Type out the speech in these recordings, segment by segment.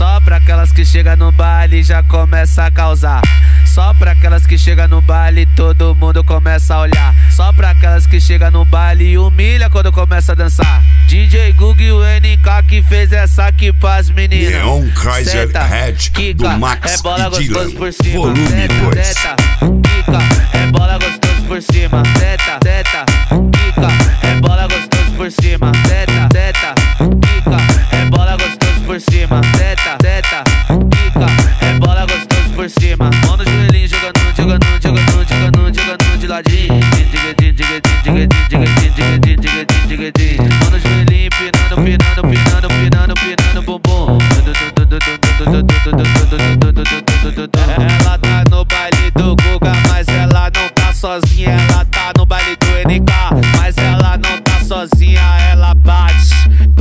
Só pra aquelas que chega no baile e já começa a causar. Só pra aquelas que chega no baile todo mundo começa a olhar. Só pra aquelas que chega no baile e humilha quando começa a dançar. DJ Gug e o NK que fez essa aqui pras meninas. Neon Kaiser Head do Max bola e Dylan, gostoso por cima. volume 2. Teta, quica, bola gostoso por cima. Teta, quica, bola gostoso por cima. Teta, quica, bola gostoso por cima. Teta, quica, bola gostoso por cima. Mão no joelhinho jogando de ladinho. Mão no joelhinho empinando bumbum. Ela tá no baile do Guga, mas ela não tá sozinha. Ela tá no baile do NK, mas ela não tá sozinha. Ela bate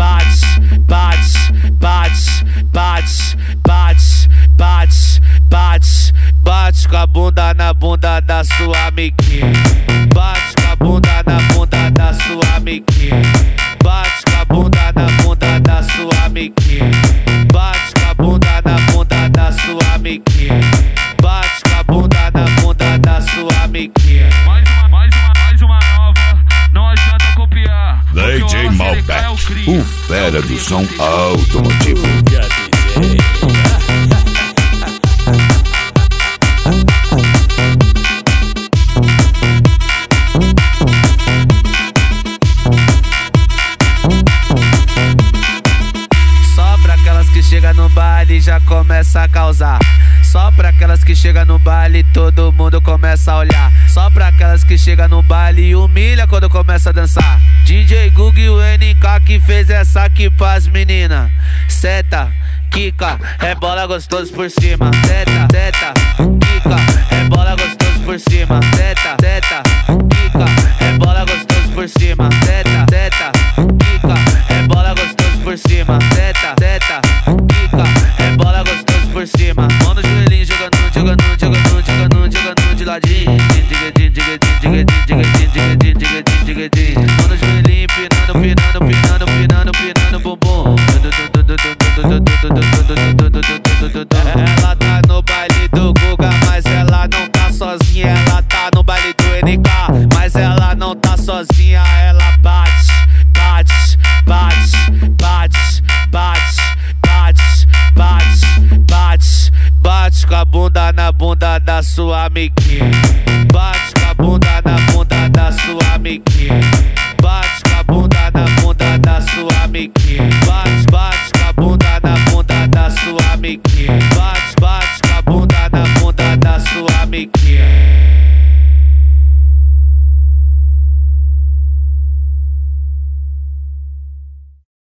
com a bunda na bunda da sua amiguinha. Bate com a bunda na bunda da sua amiguinha. Bate com a bunda na bunda da sua amiguinha. Bate com a bunda na bunda da sua amiguinha. Bate com a bunda na bunda da sua amiguinha. Mais uma nova, não adianta copiar. DJ Malbec, o fera do som automotivo. Chega no baile e já começa a causar. Só pra aquelas que chega no baile todo mundo começa a olhar. Só pra aquelas que chega no baile e humilha quando começa a dançar. DJ Gug e o NK que fez essa aqui pras meninas. Seta, quica, bola gostoso por cima. Teta, quica, bola gostoso por cima. Teta, quica, bola gostoso por cima. Teta, quica, bola gostoso por cima. Teta, quica, bola gostoso por cima. Mão no joelhinho jogando de ladinho. Mão no joelhinho empinando bumbum. Ela tá no baile do Guga, mas ela não tá sozinha. Ela tá no baile do NK, mas ela não tá sozinha. Ela bate com a bunda na bunda da sua amiguinha. Bate com a bunda na bunda da sua amiguinha. Bate com a bunda na bunda da sua amiguinha. Bate com a bunda na bunda da sua amiguinha.